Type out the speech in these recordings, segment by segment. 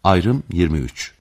Ayrım 23.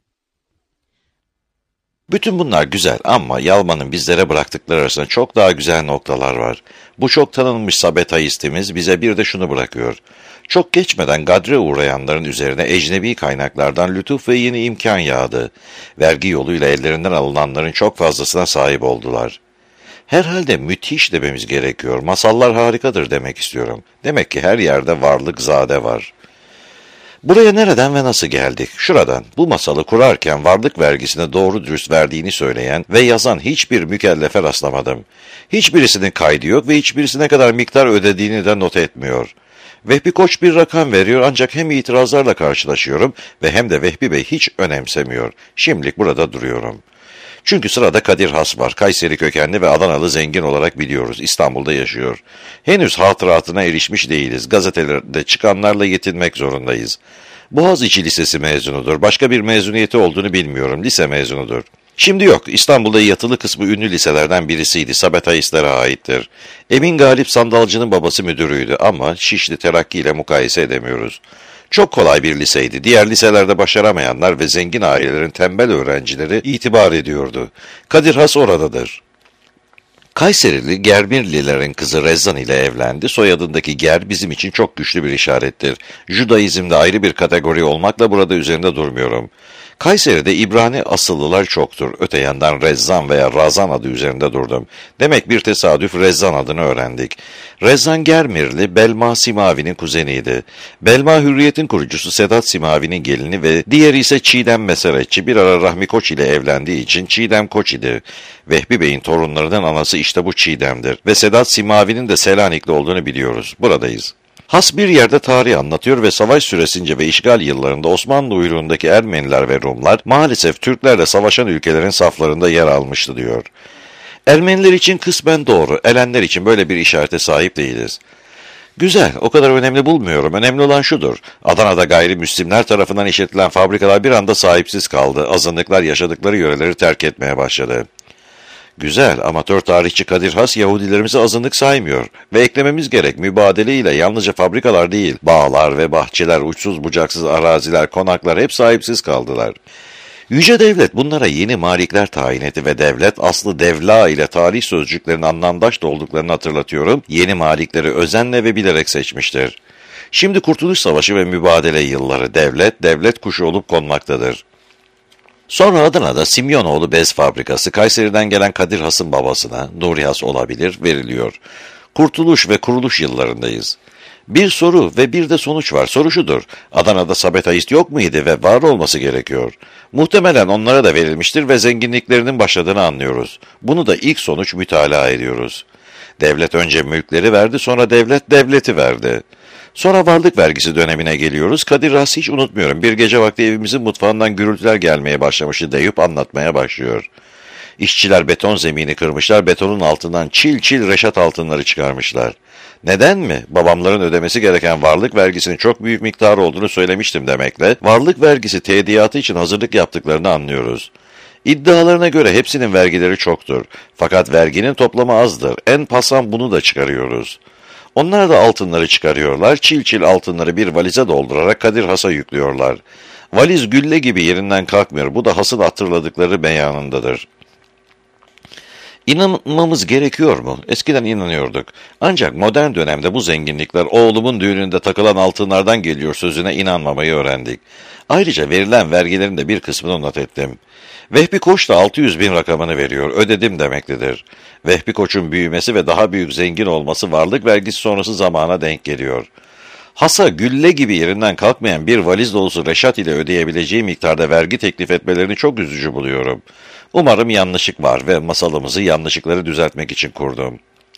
Bütün bunlar güzel ama Yalman'ın bizlere bıraktıkları arasında çok daha güzel noktalar var. Bu çok tanınmış sabetaistimiz bize bir de şunu bırakıyor. Çok geçmeden gadre uğrayanların üzerine ecnebi kaynaklardan lütuf ve yeni imkan yağdı. Vergi yoluyla ellerinden alınanların çok fazlasına sahip oldular. Herhalde müthiş dememiz gerekiyor. Masallar harikadır demek istiyorum. Demek ki her yerde varlık zade var. Buraya nereden ve nasıl geldik? Şuradan, bu masalı kurarken varlık vergisini doğru dürüst verdiğini söyleyen ve yazan hiçbir mükellefe rastlamadım. Hiçbirisinin kaydı yok ve hiçbirisi ne kadar miktar ödediğini de not etmiyor. Vehbi Koç bir rakam veriyor ancak hem itirazlarla karşılaşıyorum ve hem de Vehbi Bey hiç önemsemiyor. Şimdilik burada duruyorum. Çünkü sırada Kadir Has var. Kayseri kökenli ve Adanalı zengin olarak biliyoruz. İstanbul'da yaşıyor. Henüz hatıratına erişmiş değiliz. Gazetelerde çıkanlarla yetinmek zorundayız. Boğaziçi Lisesi mezunudur. Başka bir mezuniyeti olduğunu bilmiyorum. Lise mezunudur. Şimdi yok. İstanbul'da yatılı kısmı ünlü liselerden birisiydi. Sabetaistlere aittir. Emin Galip Sandalcı'nın babası müdürüydü ama Şişli Terakki ile mukayese edemiyoruz. Çok kolay bir liseydi. Diğer liselerde başaramayanlar ve zengin ailelerin tembel öğrencileri itibar ediyordu. Kadir Has oradadır. Kayserili Germirlilerin kızı Rezzan ile evlendi. Soyadındaki Ger bizim için çok güçlü bir işarettir. Judaizmde ayrı bir kategori olmakla burada üzerinde durmuyorum. Kayseri'de İbrani asıllılar çoktur. Öte yandan Rezzan veya Razan adı üzerinde durdum. Demek bir tesadüf Rezzan adını öğrendik. Rezzan Germirli, Belma Simavi'nin kuzeniydi. Belma Hürriyet'in kurucusu Sedat Simavi'nin gelini ve diğeri ise Çiğdem Meseretçi bir ara Rahmi Koç ile evlendiği için Çiğdem Koç idi. Vehbi Bey'in torunlarının anası işte bu Çiğdem'dir ve Sedat Simavi'nin de Selanikli olduğunu biliyoruz. Buradayız. Has bir yerde tarih anlatıyor ve savaş süresince ve işgal yıllarında Osmanlı uyruğundaki Ermeniler ve Rumlar maalesef Türklerle savaşan ülkelerin saflarında yer almıştı diyor. Ermeniler için kısmen doğru, Elenler için böyle bir işarete sahip değiliz. Güzel, o kadar önemli bulmuyorum. Önemli olan şudur. Adana'da gayrimüslimler tarafından işletilen fabrikalar bir anda sahipsiz kaldı. Azınlıklar yaşadıkları yöreleri terk etmeye başladı. Güzel, amatör tarihçi Kadir Has Yahudilerimizi azınlık saymıyor ve eklememiz gerek mübadele ile yalnızca fabrikalar değil, bağlar ve bahçeler, uçsuz bucaksız araziler, konaklar hep sahipsiz kaldılar. Yüce Devlet bunlara yeni malikler tayin etti ve devlet aslı devla ile tarih sözcüklerinin anlamdaş da olduklarını hatırlatıyorum, yeni malikleri özenle ve bilerek seçmiştir. Şimdi Kurtuluş Savaşı ve mübadele yılları devlet kuşu olup konmaktadır. Sonra Adana'da Simyonoğlu Bez Fabrikası Kayseri'den gelen Kadir Has'ın babasına, Nuri Has olabilir, veriliyor. Kurtuluş ve kuruluş yıllarındayız. Bir soru ve bir de sonuç var. Soru şudur. Adana'da sabetaist yok muydu ve var olması gerekiyor. Muhtemelen onlara da verilmiştir ve zenginliklerinin başladığını anlıyoruz. Bunu da ilk sonuç mütalaa ediyoruz. Devlet önce mülkleri verdi, sonra devlet devleti verdi. Sonra varlık vergisi dönemine geliyoruz. Kadir Has'ı hiç unutmuyorum. Bir gece vakti evimizin mutfağından gürültüler gelmeye başlamıştı deyip anlatmaya başlıyor. İşçiler beton zemini kırmışlar, betonun altından çil çil reşat altınları çıkarmışlar. Neden mi? Babamların ödemesi gereken varlık vergisinin çok büyük miktarı olduğunu söylemiştim demekle, varlık vergisi tediyatı için hazırlık yaptıklarını anlıyoruz. İddialarına göre hepsinin vergileri çoktur. Fakat verginin toplamı azdır. En pasan bunu da çıkarıyoruz. Onlar da altınları çıkarıyorlar, çil çil altınları bir valize doldurarak Kadir Has'a yüklüyorlar. Valiz gülle gibi yerinden kalkmıyor, bu da Has'ın hatırladıkları beyanındadır. İnanmamız gerekiyor mu? Eskiden inanıyorduk. Ancak modern dönemde bu zenginlikler oğlumun düğününde takılan altınlardan geliyor sözüne inanmamayı öğrendik. Ayrıca verilen vergilerin de bir kısmını not ettim. Vehbi Koç da 600 bin rakamını veriyor, ödedim demektedir. Vehbi Koç'un büyümesi ve daha büyük zengin olması varlık vergisi sonrası zamana denk geliyor. Has'a gülle gibi yerinden kalkmayan bir valiz dolusu reşat ile ödeyebileceği miktarda vergi teklif etmelerini çok üzücü buluyorum. Umarım yanlışlık var ve masalımızı yanlışlıkları düzeltmek için kurdum.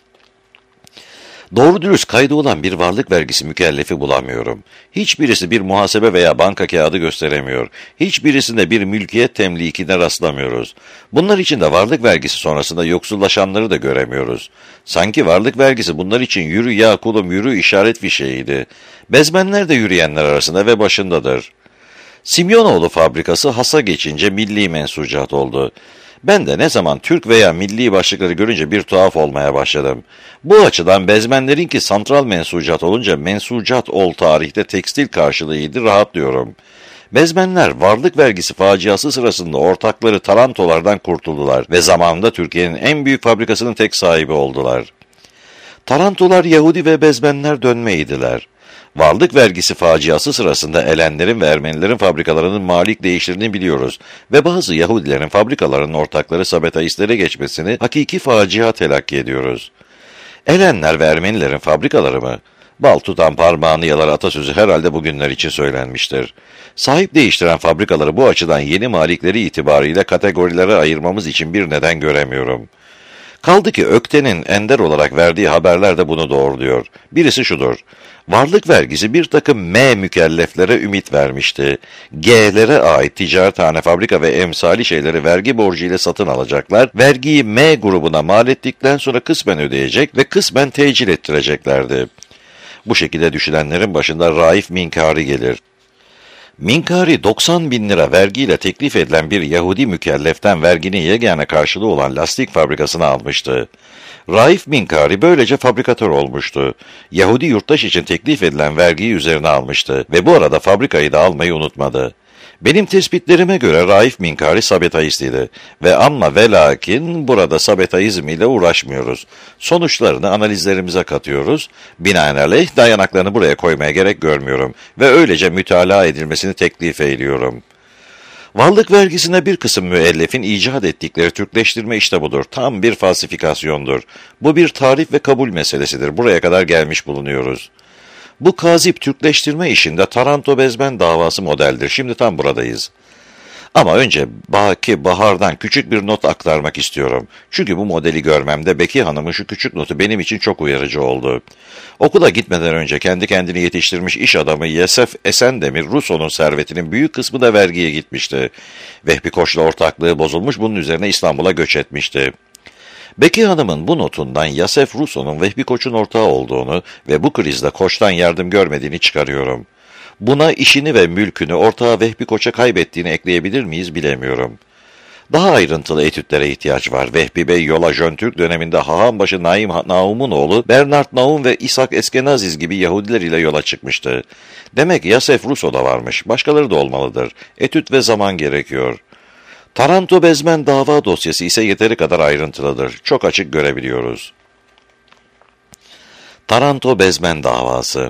Doğru dürüst kaydı olan bir varlık vergisi mükellefi bulamıyorum. Hiçbirisi bir muhasebe veya banka kağıdı gösteremiyor. Hiçbirisinde bir mülkiyet temlikine rastlamıyoruz. Bunlar için de varlık vergisi sonrasında yoksullaşanları da göremiyoruz. Sanki varlık vergisi bunlar için yürü ya kulum yürü işaret fişeğiydi. Bezmenler de yürüyenler arasında ve başındadır. Simyonoğlu fabrikası Has'a geçince milli mensucat oldu. Ben de ne zaman Türk veya milli başlıkları görünce bir tuhaf olmaya başladım. Bu açıdan bezmenlerinki santral mensucat olunca mensucat ol tarihte tekstil karşılığıydı rahatlıyorum. Bezmenler varlık vergisi faciası sırasında ortakları Tarantolardan kurtuldular ve zamanında Türkiye'nin en büyük fabrikasının tek sahibi oldular. Tarantolar Yahudi ve bezmenler dönmeydiler. Varlık vergisi faciası sırasında Elenlerin ve Ermenilerin fabrikalarının malik değiştiğini biliyoruz ve bazı Yahudilerin fabrikalarının ortakları Sabetaistlere geçmesini hakiki facia telakki ediyoruz. Elenler ve Ermenilerin fabrikaları mı? Bal tutan parmağını yalar atasözü herhalde bugünler için söylenmiştir. Sahip değiştiren fabrikaları bu açıdan yeni malikleri itibariyle kategorilere ayırmamız için bir neden göremiyorum. Kaldı ki Ökten'in ender olarak verdiği haberler de bunu doğruluyor. Birisi şudur: varlık vergisi bir takım M mükelleflere ümit vermişti. G'lere ait ticarethane, fabrika ve emsali şeyleri vergi borcu ile satın alacaklar, vergiyi M grubuna mal ettikten sonra kısmen ödeyecek ve kısmen tecil ettireceklerdi. Bu şekilde düşünenlerin başında Raif Minkari gelir. Minkari 90 bin lira vergiyle teklif edilen bir Yahudi mükelleften verginin yegane karşılığı olan lastik fabrikasını almıştı. Raif Minkari böylece fabrikatör olmuştu. Yahudi yurttaş için teklif edilen vergiyi üzerine almıştı ve bu arada fabrikayı da almayı unutmadı. Benim tespitlerime göre Raif Minkari Sabetaist'iydi ve amma ve lakin burada Sabetaizm ile uğraşmıyoruz. Sonuçlarını analizlerimize katıyoruz. Binaenaleyh dayanaklarını buraya koymaya gerek görmüyorum ve öylece mütalaa edilmesini teklif ediyorum. Varlık vergisine bir kısım müellefin icat ettikleri Türkleştirme işte budur. Tam bir falsifikasyondur. Bu bir tarif ve kabul meselesidir. Buraya kadar gelmiş bulunuyoruz. Bu kazip Türkleştirme işinde Taranto Bezmen davası modeldir. Şimdi tam buradayız. Ama önce Bahar'dan küçük bir not aktarmak istiyorum. Çünkü bu modeli görmemde Beki Hanım'ın şu küçük notu benim için çok uyarıcı oldu. Okula gitmeden önce kendi kendini yetiştirmiş iş adamı Yesef Esendemir, Ruso'nun servetinin büyük kısmı da vergiye gitmişti. Vehbi Koç'la ortaklığı bozulmuş, bunun üzerine İstanbul'a göç etmişti. Beki Hanım'ın bu notundan Yasef Ruso'nun Vehbi Koç'un ortağı olduğunu ve bu krizde Koç'tan yardım görmediğini çıkarıyorum. Buna işini ve mülkünü ortağı Vehbi Koç'a kaybettiğini ekleyebilir miyiz bilemiyorum. Daha ayrıntılı etütlere ihtiyaç var. Vehbi Bey yola Jöntürk döneminde Hahanbaşı Naim Naum'un oğlu Bernard Naum ve İshak Eskenaziz gibi Yahudiler ile yola çıkmıştı. Demek Yasef Ruso da varmış. Başkaları da olmalıdır. Etüt ve zaman gerekiyor. Taranto Bezmen dava dosyası ise yeteri kadar ayrıntılıdır. Çok açık görebiliyoruz. Taranto Bezmen davası.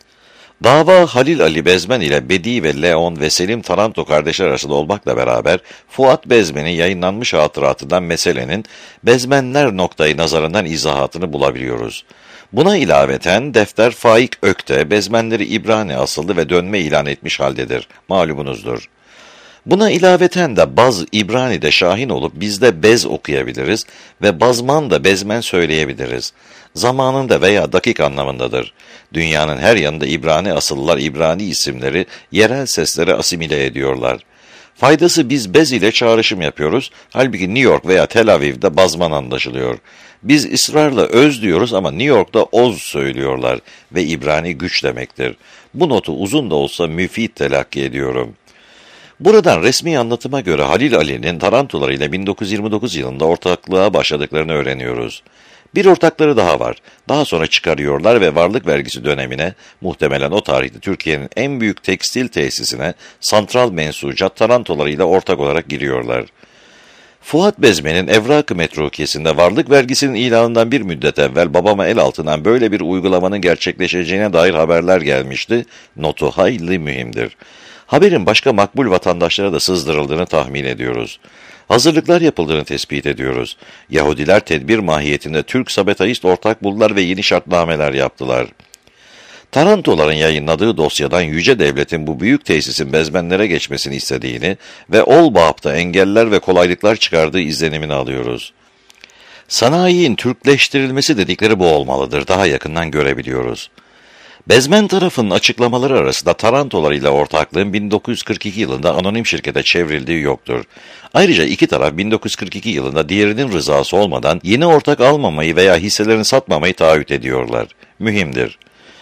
Dava Halil Ali Bezmen ile Bedi ve Leon ve Selim Taranto kardeşler arasında olmakla beraber Fuat Bezmen'in yayınlanmış hatıratından meselenin Bezmenler noktayı nazarından izahatını bulabiliyoruz. Buna ilaveten defter Faik Ökte Bezmenleri İbrani asıllı ve dönme ilan etmiş haldedir. Malumunuzdur. Buna ilaveten de Baz İbrani'de şahin olup biz de Bez okuyabiliriz ve Bazman da Bezmen söyleyebiliriz. Zamanında veya dakik anlamındadır. Dünyanın her yanında İbrani asıllılar İbrani isimleri, yerel sesleri asimile ediyorlar. Faydası biz Bez ile çağrışım yapıyoruz, halbuki New York veya Tel Aviv'de Bazman anlaşılıyor. Biz ısrarla öz diyoruz ama New York'ta Oz söylüyorlar ve İbrani güç demektir. Bu notu uzun da olsa müfid telakki ediyorum. Buradan resmi anlatıma göre Halil Ali'nin Tarantoları ile 1929 yılında ortaklığa başladıklarını öğreniyoruz. Bir ortakları daha var. Daha sonra çıkarıyorlar ve varlık vergisi dönemine, muhtemelen o tarihte Türkiye'nin en büyük tekstil tesisine Santral Mensucat Tarantoları ile ortak olarak giriyorlar. Fuat Bezmen'in Evrak-ı Metrukiyesinde varlık vergisinin ilanından bir müddet evvel babama el altından böyle bir uygulamanın gerçekleşeceğine dair haberler gelmişti. Notu hayli mühimdir. Haberin başka makbul vatandaşlara da sızdırıldığını tahmin ediyoruz. Hazırlıklar yapıldığını tespit ediyoruz. Yahudiler tedbir mahiyetinde Türk Sabetaist ortak buldular ve yeni şartnameler yaptılar. Tarantoların yayınladığı dosyadan Yüce Devlet'in bu büyük tesisin Bezmenlere geçmesini istediğini ve Olbap'ta engeller ve kolaylıklar çıkardığı izlenimini alıyoruz. Sanayinin Türkleştirilmesi dedikleri bu olmalıdır. Daha yakından görebiliyoruz. Bezmen tarafının açıklamaları arasında Tarantolar ile ortaklığın 1942 yılında anonim şirkete çevrildiği yoktur. Ayrıca iki taraf 1942 yılında diğerinin rızası olmadan yeni ortak almamayı veya hisselerini satmamayı taahhüt ediyorlar. Mühimdir.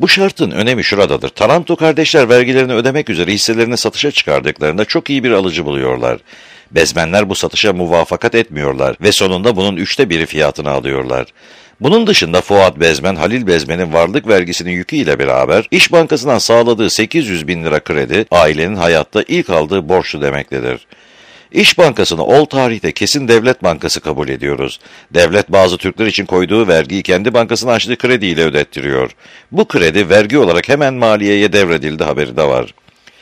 Bu şartın önemi şuradadır. Taranto kardeşler vergilerini ödemek üzere hisselerini satışa çıkardıklarında çok iyi bir alıcı buluyorlar. Bezmenler bu satışa muvaffakat etmiyorlar ve sonunda bunun 1/3 fiyatını alıyorlar. Bunun dışında Fuat Bezmen, Halil Bezmen'in varlık vergisinin yükü ile beraber İş Bankası'ndan sağladığı 800 bin lira kredi, ailenin hayatta ilk aldığı borçlu demektedir. İş Bankası'nı ol tarihte kesin devlet bankası kabul ediyoruz. Devlet bazı Türkler için koyduğu vergiyi kendi bankasına açtığı krediyle ödettiriyor. Bu kredi vergi olarak hemen maliyeye devredildi haberi de var.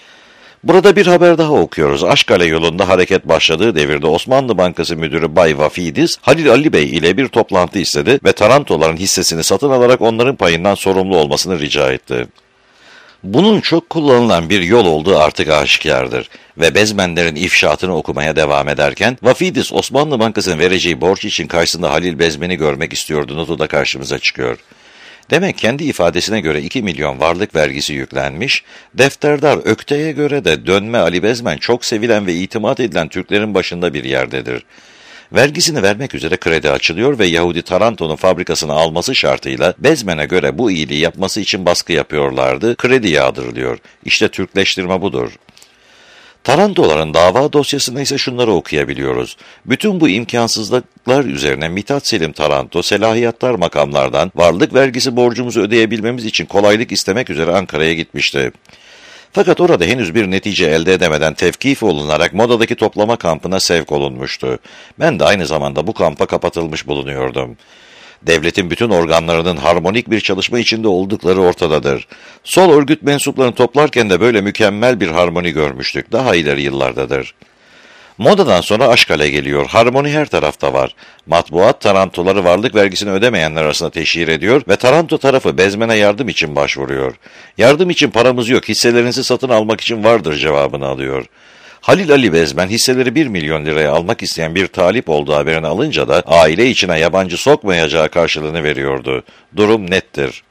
Burada bir haber daha okuyoruz. Aşkale yolunda hareket başladığı devirde Osmanlı Bankası Müdürü Bay Vafidis, Halil Ali Bey ile bir toplantı istedi ve Tarantoların hissesini satın alarak onların payından sorumlu olmasını rica etti. Bunun çok kullanılan bir yol olduğu artık aşikardır ve Bezmenlerin ifşaatını okumaya devam ederken Vafidis Osmanlı Bankası'nın vereceği borç için karşısında Halil Bezmen'i görmek istiyordu notu da karşımıza çıkıyor. Demek kendi ifadesine göre 2 milyon varlık vergisi yüklenmiş, defterdar Ökte'ye göre de dönme Ali Bezmen çok sevilen ve itimat edilen Türklerin başında bir yerdedir. Vergisini vermek üzere kredi açılıyor ve Yahudi Taranto'nun fabrikasını alması şartıyla Bezmen'e göre bu iyiliği yapması için baskı yapıyorlardı, kredi yağdırılıyor. İşte Türkleştirme budur. Tarantoların dava dosyasında ise şunları okuyabiliyoruz. Bütün bu imkansızlıklar üzerine Mithat Selim Taranto, selahiyatlar makamlardan varlık vergisi borcumuzu ödeyebilmemiz için kolaylık istemek üzere Ankara'ya gitmişti. Fakat orada henüz bir netice elde edemeden tevkif olunarak Moda'daki toplama kampına sevk olunmuştu. Ben de aynı zamanda bu kampa kapatılmış bulunuyordum. Devletin bütün organlarının harmonik bir çalışma içinde oldukları ortadadır. Sol örgüt mensuplarını toplarken de böyle mükemmel bir harmoni görmüştük. Daha ileri yıllardadır. Moda'dan sonra Aşkale geliyor. Harmoni her tarafta var. Matbuat Tarantoları varlık vergisini ödemeyenler arasında teşhir ediyor ve Taranto tarafı Bezmen'e yardım için başvuruyor. Yardım için paramız yok, hisselerinizi satın almak için vardır cevabını alıyor. Halil Ali Bezmen hisseleri 1 milyon liraya almak isteyen bir talip olduğu haberini alınca da aile içine yabancı sokmayacağı karşılığını veriyordu. Durum nettir.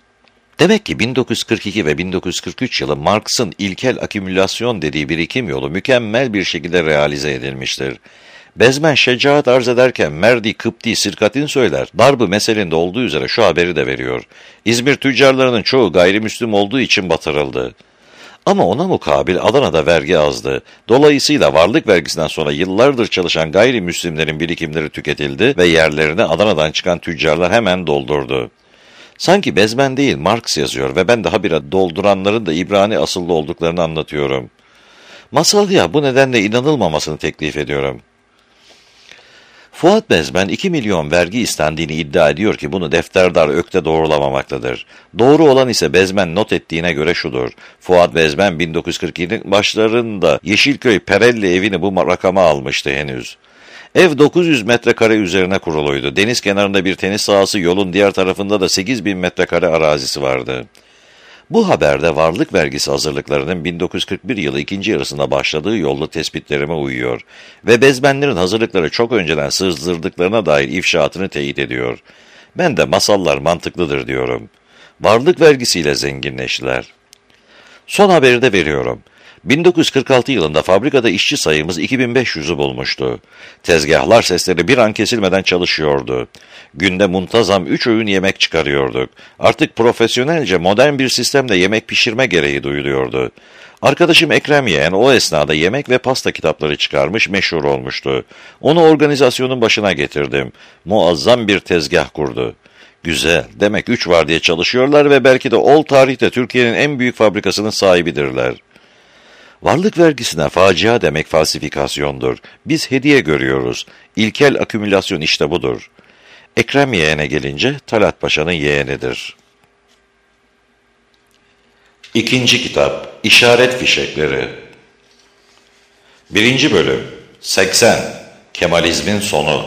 Demek ki 1942 ve 1943 yılı Marx'ın ilkel akümülasyon dediği birikim yolu mükemmel bir şekilde realize edilmiştir. Bezmen şecaat arz ederken Merdi Kıpti Sirkatin söyler, darbı meselinde olduğu üzere şu haberi de veriyor. İzmir tüccarlarının çoğu gayrimüslim olduğu için batırıldı. Ama ona mukabil Adana'da vergi azdı. Dolayısıyla varlık vergisinden sonra yıllardır çalışan gayrimüslimlerin birikimleri tüketildi ve yerlerine Adana'dan çıkan tüccarlar hemen doldurdu. Sanki Bezmen değil Marx yazıyor ve ben daha bir dolduranların da İbrani asıllı olduklarını anlatıyorum. Masal ya, bu nedenle inanılmamasını teklif ediyorum. Fuat Bezmen 2 milyon vergi istendiğini iddia ediyor ki bunu defterdar Ökte doğrulamamaktadır. Doğru olan ise Bezmen not ettiğine göre şudur. Fuat Bezmen 1942'nin başlarında Yeşilköy Perelli evini bu rakama almıştı henüz. Ev 900 metrekare üzerine kuruluydu. Deniz kenarında bir tenis sahası, yolun diğer tarafında da 8.000 metrekare arazisi vardı. Bu haberde varlık vergisi hazırlıklarının 1941 yılı ikinci yarısında başladığı yolda tespitlerime uyuyor ve Bezmenlerin hazırlıkları çok önceden sızdırdıklarına dair ifşaatını teyit ediyor. Ben de masallar mantıklıdır diyorum. Varlık vergisiyle zenginleştiler. Son haberi de veriyorum. 1946 yılında fabrikada işçi sayımız 2500'ü bulmuştu. Tezgahlar sesleri bir an kesilmeden çalışıyordu. Günde muntazam 3 öğün yemek çıkarıyorduk. Artık profesyonelce modern bir sistemle yemek pişirme gereği duyuluyordu. Arkadaşım Ekrem Yeğen o esnada yemek ve pasta kitapları çıkarmış, meşhur olmuştu. Onu organizasyonun başına getirdim. Muazzam bir tezgah kurdu. Güzel, demek 3 var diye çalışıyorlar ve belki de ol tarihte Türkiye'nin en büyük fabrikasının sahibidirler. Varlık vergisine facia demek falsifikasyondur. Biz hediye görüyoruz. İlkel akümülasyon işte budur. Ekrem Yeğen'e gelince Talat Paşa'nın yeğenidir. İkinci kitap, İşaret Fişekleri. 1. bölüm, 80, Kemalizmin sonu.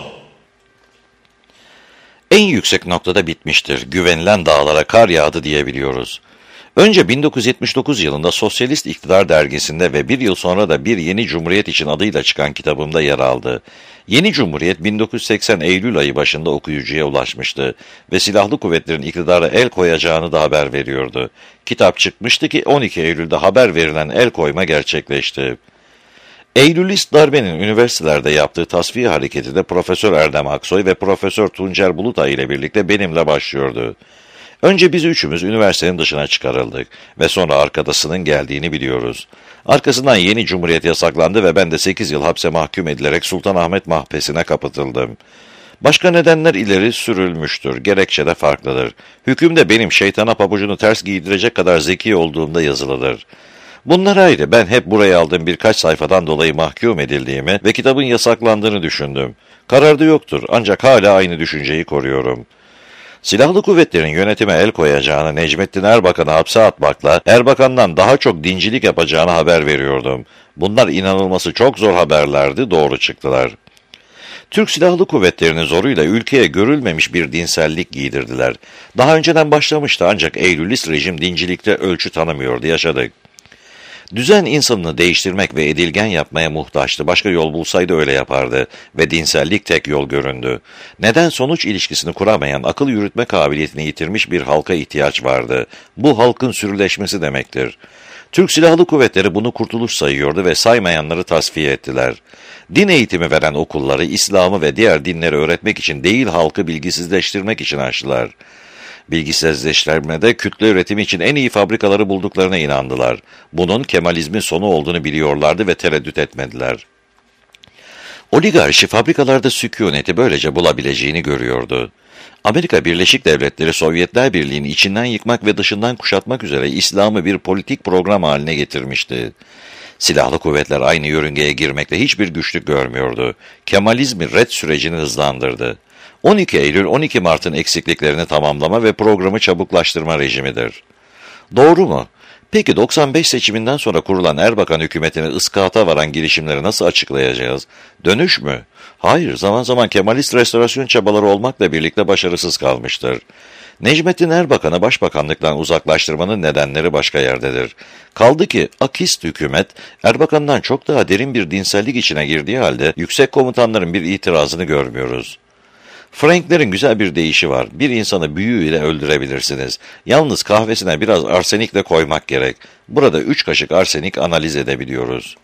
En yüksek noktada bitmiştir. Güvenilen dağlara kar yağdı diyebiliyoruz. Önce 1979 yılında Sosyalist İktidar dergisinde ve bir yıl sonra da Bir Yeni Cumhuriyet için adıyla çıkan kitabımda yer aldı. Yeni Cumhuriyet 1980 Eylül ayı başında okuyucuya ulaşmıştı ve silahlı kuvvetlerin iktidara el koyacağını da haber veriyordu. Kitap çıkmıştı ki 12 Eylül'de haber verilen el koyma gerçekleşti. Eylülist darbenin üniversitelerde yaptığı tasfiye hareketi de Profesör Erdem Aksoy ve Profesör Tuncer Bulutay ile birlikte benimle başlıyordu. Önce biz üçümüz üniversitenin dışına çıkarıldık ve sonra arkadasının geldiğini biliyoruz. Arkasından yeni cumhuriyet yasaklandı ve ben de 8 yıl hapse mahkum edilerek Sultanahmet mahpesine kapatıldım. Başka nedenler ileri sürülmüştür, gerekçe de farklıdır. Hükümde benim şeytana pabucunu ters giydirecek kadar zeki olduğumda yazılıdır. Bunlar ayrı, ben hep buraya aldığım birkaç sayfadan dolayı mahkum edildiğimi ve kitabın yasaklandığını düşündüm. Kararda yoktur, ancak hala aynı düşünceyi koruyorum. Silahlı kuvvetlerin yönetime el koyacağını, Necmettin Erbakan'ı hapse atmakla Erbakan'dan daha çok dincilik yapacağını haber veriyordum. Bunlar inanılması çok zor haberlerdi, doğru çıktılar. Türk Silahlı Kuvvetleri'nin zoruyla ülkeye görülmemiş bir dinsellik giydirdiler. Daha önceden başlamıştı ancak Eylülist rejim dincilikte ölçü tanımıyordu, yaşadık. Düzen insanını değiştirmek ve edilgen yapmaya muhtaçtı. Başka yol bulsaydı öyle yapardı ve dinsellik tek yol göründü. Neden-sonuç ilişkisini kuramayan, akıl yürütme kabiliyetini yitirmiş bir halka ihtiyaç vardı. Bu halkın sürüleşmesi demektir. Türk Silahlı Kuvvetleri bunu kurtuluş sayıyordu ve saymayanları tasfiye ettiler. Din eğitimi veren okulları İslam'ı ve diğer dinleri öğretmek için değil, halkı bilgisizleştirmek için açtılar. Bilgisizleştirmede kütle üretimi için en iyi fabrikaları bulduklarına inandılar. Bunun Kemalizmin sonu olduğunu biliyorlardı ve tereddüt etmediler. Oligarşi fabrikalarda sükuneti böylece bulabileceğini görüyordu. Amerika Birleşik Devletleri Sovyetler Birliği'ni içinden yıkmak ve dışından kuşatmak üzere İslam'ı bir politik program haline getirmişti. Silahlı kuvvetler aynı yörüngeye girmekte hiçbir güçlük görmüyordu. Kemalizmi ret sürecini hızlandırdı. 12 Eylül 12 Mart'ın eksikliklerini tamamlama ve programı çabuklaştırma rejimidir. Doğru mu? Peki 95 seçiminden sonra kurulan Erbakan hükümetini ıskata varan girişimleri nasıl açıklayacağız? Dönüş mü? Hayır, zaman zaman Kemalist restorasyon çabaları olmakla birlikte başarısız kalmıştır. Necmettin Erbakan'ı başbakanlıktan uzaklaştırmanın nedenleri başka yerdedir. Kaldı ki akist hükümet Erbakan'dan çok daha derin bir dinsellik içine girdiği halde yüksek komutanların bir itirazını görmüyoruz. Franklerin güzel bir deyişi var. Bir insanı büyüyle öldürebilirsiniz. Yalnız kahvesine biraz arsenik de koymak gerek. Burada 3 kaşık arsenik analiz edebiliyoruz.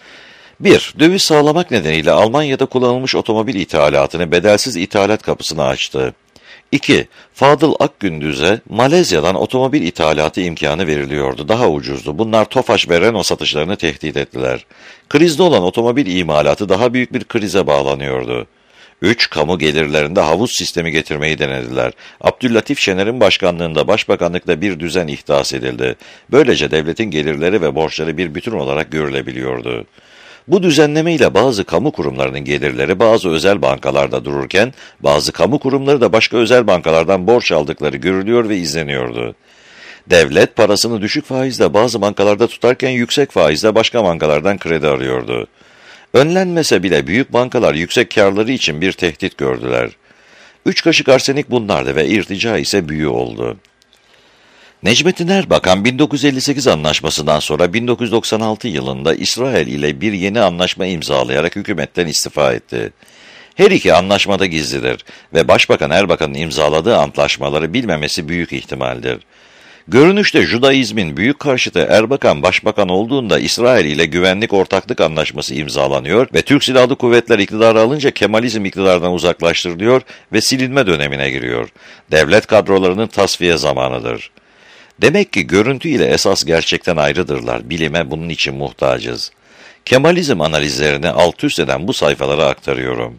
1. Döviz sağlamak nedeniyle Almanya'da kullanılmış otomobil ithalatını bedelsiz ithalat kapısını açtı. 2. Fadıl Akgündüz'e Malezya'dan otomobil ithalatı imkanı veriliyordu. Daha ucuzdu. Bunlar Tofaş ve Renault satışlarını tehdit ettiler. Krizde olan otomobil imalatı daha büyük bir krize bağlanıyordu. 3. Kamu gelirlerinde havuz sistemi getirmeyi denediler. Abdüllatif Şener'in başkanlığında başbakanlıkta bir düzen ihdas edildi. Böylece devletin gelirleri ve borçları bir bütün olarak görülebiliyordu. Bu düzenleme ile bazı kamu kurumlarının gelirleri bazı özel bankalarda dururken, bazı kamu kurumları da başka özel bankalardan borç aldıkları görülüyor ve izleniyordu. Devlet parasını düşük faizle bazı bankalarda tutarken yüksek faizle başka bankalardan kredi arıyordu. Önlenmese bile büyük bankalar yüksek karları için bir tehdit gördüler. 3 kaşık arsenik bunlardı ve irtica ise büyü oldu. Necmettin Erbakan 1958 anlaşmasından sonra 1996 yılında İsrail ile bir yeni anlaşma imzalayarak hükümetten istifa etti. Her iki anlaşmada gizlidir ve Başbakan Erbakan'ın imzaladığı antlaşmaları bilmemesi büyük ihtimaldir. Görünüşte Judaizmin büyük karşıtı Erbakan başbakan olduğunda İsrail ile güvenlik ortaklık anlaşması imzalanıyor ve Türk Silahlı Kuvvetler iktidarı alınca Kemalizm iktidardan uzaklaştırılıyor ve silinme dönemine giriyor. Devlet kadrolarının tasfiye zamanıdır. Demek ki görüntü ile esas gerçekten ayrıdırlar. Bilime bunun için muhtacız. Kemalizm analizlerini alt üst eden bu sayfalara aktarıyorum.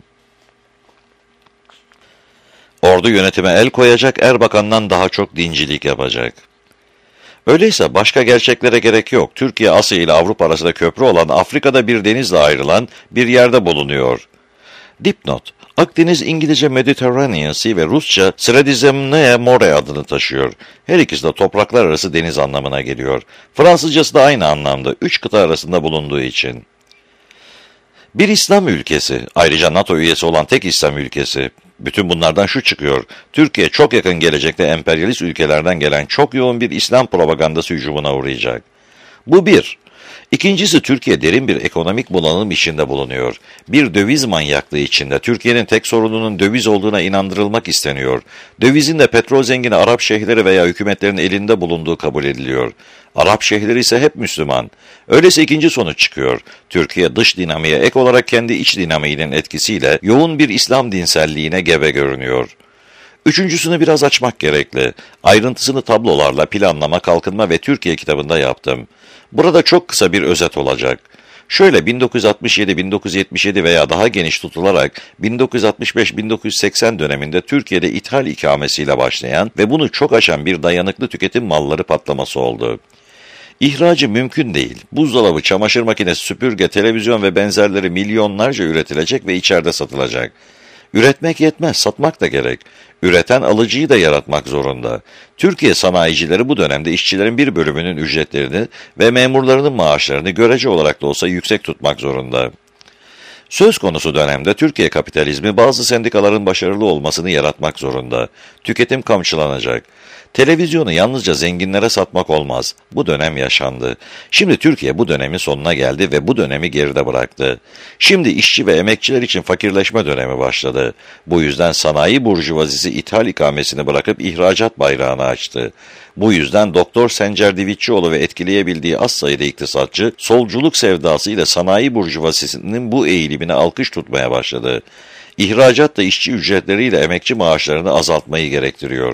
Ordu yönetime el koyacak, Erbakan'dan daha çok dincilik yapacak. Öyleyse başka gerçeklere gerek yok. Türkiye, Asya ile Avrupa arasında köprü olan, Afrika'da bir denizle ayrılan bir yerde bulunuyor. Dipnot: Akdeniz İngilizce Mediterranean Sea ve Rusça Sredizemnoye More adını taşıyor. Her ikisi de topraklar arası deniz anlamına geliyor. Fransızcası da aynı anlamda, 3 kıta arasında bulunduğu için. Bir İslam ülkesi, ayrıca NATO üyesi olan tek İslam ülkesi. Bütün bunlardan şu çıkıyor: Türkiye çok yakın gelecekte emperyalist ülkelerden gelen çok yoğun bir İslam propagandası hücumuna uğrayacak. Bu bir. İkincisi, Türkiye derin bir ekonomik bunalım içinde bulunuyor. Bir döviz manyaklığı içinde. Türkiye'nin tek sorununun döviz olduğuna inandırılmak isteniyor. Dövizin de petrol zengini Arap şeyhleri veya hükümetlerin elinde bulunduğu kabul ediliyor. Arap şeyhleri ise hep Müslüman. Öyleyse ikinci sonuç çıkıyor: Türkiye dış dinamiğe ek olarak kendi iç dinamiğinin etkisiyle yoğun bir İslam dinselliğine gebe görünüyor. Üçüncüsünü biraz açmak gerekli. Ayrıntısını tablolarla Planlama, Kalkınma ve Türkiye kitabında yaptım. Burada çok kısa bir özet olacak. Şöyle 1967, 1977 veya daha geniş tutularak 1965-1980 döneminde Türkiye'de ithal ikamesiyle başlayan ve bunu çok aşan bir dayanıklı tüketim malları patlaması oldu. İhracı mümkün değil. Buzdolabı, çamaşır makinesi, süpürge, televizyon ve benzerleri milyonlarca üretilecek ve içeride satılacak. Üretmek yetmez, satmak da gerek. Üreten alıcıyı da yaratmak zorunda. Türkiye sanayicileri bu dönemde işçilerin bir bölümünün ücretlerini ve memurlarının maaşlarını görece olarak da olsa yüksek tutmak zorunda. Söz konusu dönemde Türkiye kapitalizmi bazı sendikaların başarılı olmasını yaratmak zorunda. Tüketim kamçılanacak. Televizyonu yalnızca zenginlere satmak olmaz. Bu dönem yaşandı. Şimdi Türkiye bu dönemin sonuna geldi ve bu dönemi geride bıraktı. Şimdi işçi ve emekçiler için fakirleşme dönemi başladı. Bu yüzden sanayi burjuvazisi ithal ikamesini bırakıp ihracat bayrağını açtı. Bu yüzden Doktor Sencer Divitçioğlu ve etkileyebildiği az sayıda iktisatçı, solculuk sevdası ile sanayi burjuvazisinin bu eğilimine alkış tutmaya başladı. İhracat da işçi ücretleriyle emekçi maaşlarını azaltmayı gerektiriyor.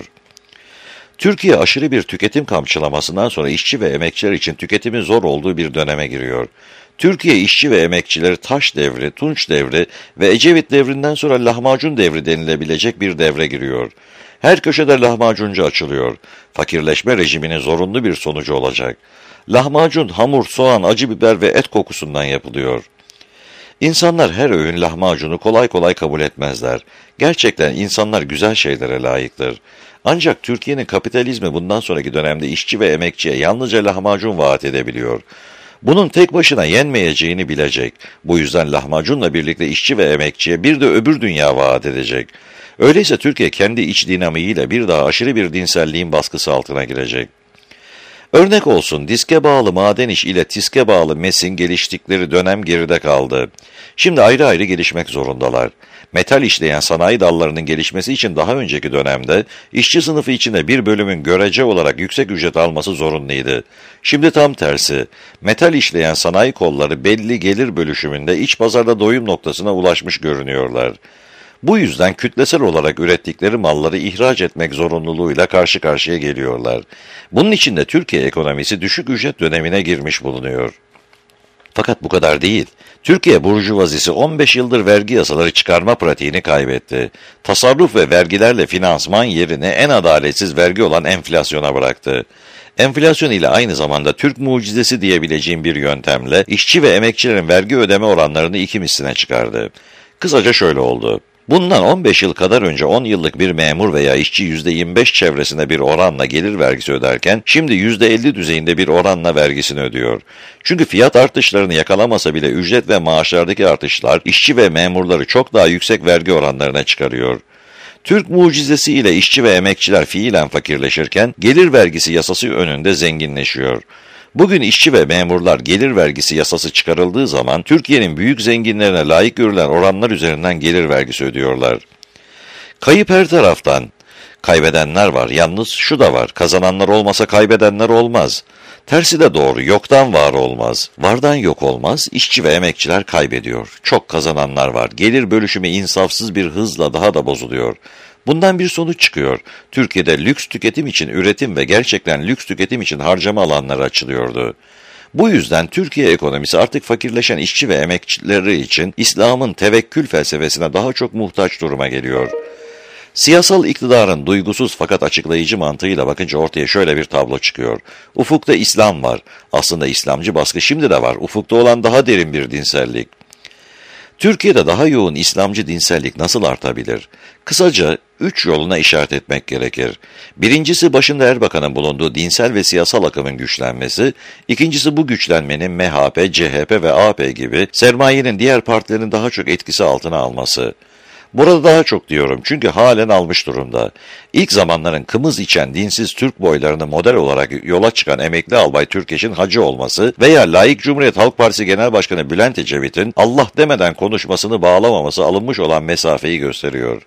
Türkiye aşırı bir tüketim kamçılamasından sonra işçi ve emekçiler için tüketimin zor olduğu bir döneme giriyor. Türkiye işçi ve emekçileri Taş devri, Tunç devri ve Ecevit devrinden sonra lahmacun devri denilebilecek bir devre giriyor. Her köşede lahmacuncu açılıyor. Fakirleşme rejiminin zorunlu bir sonucu olacak. Lahmacun, hamur, soğan, acı biber ve et kokusundan yapılıyor. İnsanlar her öğün lahmacunu kolay kolay kabul etmezler. Gerçekten insanlar güzel şeylere layıktır. Ancak Türkiye'nin kapitalizmi bundan sonraki dönemde işçi ve emekçiye yalnızca lahmacun vaat edebiliyor. Bunun tek başına yenmeyeceğini bilecek. Bu yüzden lahmacunla birlikte işçi ve emekçiye bir de öbür dünya vaat edecek. Öyleyse Türkiye kendi iç dinamiğiyle bir daha aşırı bir dinselliğin baskısı altına girecek. Örnek olsun, diske bağlı maden iş ile tiske bağlı mesin geliştikleri dönem geride kaldı. Şimdi ayrı ayrı gelişmek zorundalar. Metal işleyen sanayi dallarının gelişmesi için daha önceki dönemde işçi sınıfı içinde bir bölümün görece olarak yüksek ücret alması zorunluydu. Şimdi tam tersi. Metal işleyen sanayi kolları belli gelir bölüşümünde iç pazarda doyum noktasına ulaşmış görünüyorlar. Bu yüzden kütlesel olarak ürettikleri malları ihraç etmek zorunluluğuyla karşı karşıya geliyorlar. Bunun için de Türkiye ekonomisi düşük ücret dönemine girmiş bulunuyor. Fakat bu kadar değil. Türkiye burjuvazisi 15 yıldır vergi yasaları çıkarma pratiğini kaybetti. Tasarruf ve vergilerle finansman yerini en adaletsiz vergi olan enflasyona bıraktı. Enflasyon ile aynı zamanda Türk mucizesi diyebileceğim bir yöntemle işçi ve emekçilerin vergi ödeme oranlarını iki misline çıkardı. Kısaca şöyle oldu. Bundan 15 yıl kadar önce 10 yıllık bir memur veya işçi %25 çevresinde bir oranla gelir vergisi öderken şimdi %50 düzeyinde bir oranla vergisini ödüyor. Çünkü fiyat artışlarını yakalamasa bile ücret ve maaşlardaki artışlar işçi ve memurları çok daha yüksek vergi oranlarına çıkarıyor. Türk mucizesi ile işçi ve emekçiler fiilen fakirleşirken gelir vergisi yasası önünde zenginleşiyor. Bugün işçi ve memurlar gelir vergisi yasası çıkarıldığı zaman Türkiye'nin büyük zenginlerine layık görülen oranlar üzerinden gelir vergisi ödüyorlar. Kayıp her taraftan. Kaybedenler var. Yalnız şu da var. Kazananlar olmasa kaybedenler olmaz. Tersi de doğru. Yoktan var olmaz. Vardan yok olmaz. İşçi ve emekçiler kaybediyor. Çok kazananlar var. Gelir bölüşümü insafsız bir hızla daha da bozuluyor. Bundan bir sonuç çıkıyor. Türkiye'de lüks tüketim için üretim ve gerçekten lüks tüketim için harcama alanları açılıyordu. Bu yüzden Türkiye ekonomisi artık fakirleşen işçi ve emekçileri için İslam'ın tevekkül felsefesine daha çok muhtaç duruma geliyor. Siyasal iktidarın duygusuz fakat açıklayıcı mantığıyla bakınca ortaya şöyle bir tablo çıkıyor. Ufukta İslam var. Aslında İslamcı baskı şimdi de var. Ufukta olan daha derin bir dinsellik. Türkiye'de daha yoğun İslamcı dinsellik nasıl artabilir? Kısaca 3 yoluna işaret etmek gerekir. Birincisi başında Erbakan'ın bulunduğu dinsel ve siyasal akımın güçlenmesi, ikincisi bu güçlenmenin MHP, CHP ve AP gibi sermayenin diğer partilerin daha çok etkisi altına alması. Burada daha çok diyorum çünkü halen almış durumda. İlk zamanların kımız içen dinsiz Türk boylarını model olarak yola çıkan emekli albay Türkeş'in hacı olması veya layık Cumhuriyet Halk Partisi Genel Başkanı Bülent Ecevit'in Allah demeden konuşmasını bağlamaması alınmış olan mesafeyi gösteriyor.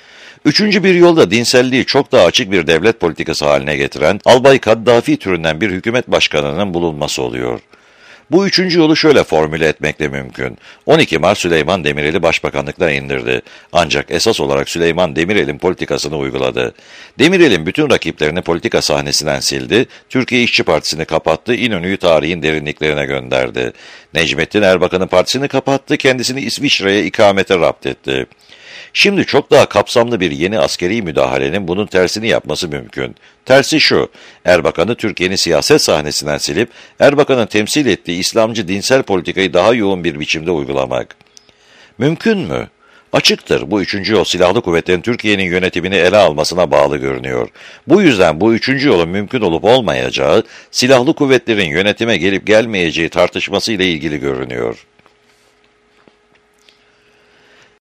Üçüncü bir yolda dinselliği çok daha açık bir devlet politikası haline getiren albay Kaddafi türünden bir hükümet başkanının bulunması oluyor. Bu üçüncü yolu şöyle formüle etmek de mümkün. 12 Mart Süleyman Demirel'i başbakanlıktan indirdi. Ancak esas olarak Süleyman Demirel'in politikasını uyguladı. Demirel'in bütün rakiplerini politika sahnesinden sildi, Türkiye İşçi Partisi'ni kapattı, İnönü'yü tarihin derinliklerine gönderdi. Necmettin Erbakan'ın partisini kapattı, kendisini İsviçre'ye ikamete rapt etti. Şimdi çok daha kapsamlı bir yeni askeri müdahalenin bunun tersini yapması mümkün. Tersi şu, Erbakan'ı Türkiye'nin siyaset sahnesinden silip, Erbakan'ın temsil ettiği İslamcı dinsel politikayı daha yoğun bir biçimde uygulamak. Mümkün mü? Açıktır, bu üçüncü yol silahlı kuvvetlerin Türkiye'nin yönetimini ele almasına bağlı görünüyor. Bu yüzden bu üçüncü yolun mümkün olup olmayacağı, silahlı kuvvetlerin yönetime gelip gelmeyeceği tartışmasıyla ilgili görünüyor.